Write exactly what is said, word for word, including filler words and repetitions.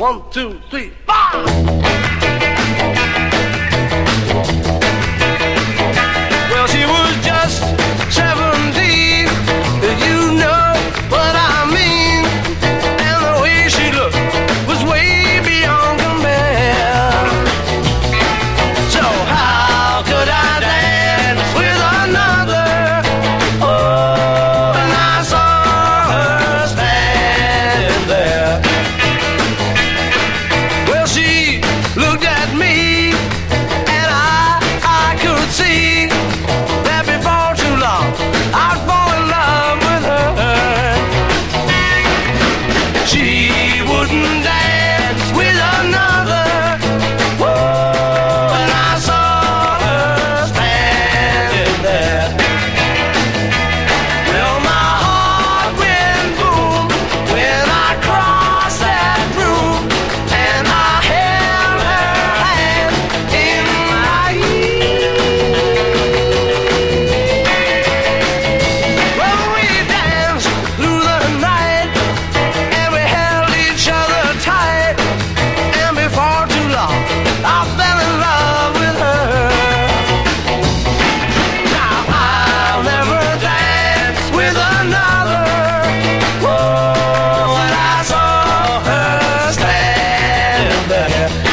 One, two, three, four. Well, she was just seventeen, you know what I mean. And the way she looked was way beyond compare. So how could I dance with another? Oh, and I saw her standing there. Well, she looked at me, and I, I could see that before too long I'd fall in love with her. She wouldn't dance with another. Whoa, and I saw her standing there. Well, my heart went boom when I crossed that room, and I held her hand in my ear. Well, we danced through the night, and we held each other tight, and before too long I fell in love with her. Now I'll never dance with another. Whoa, and I saw her standing there.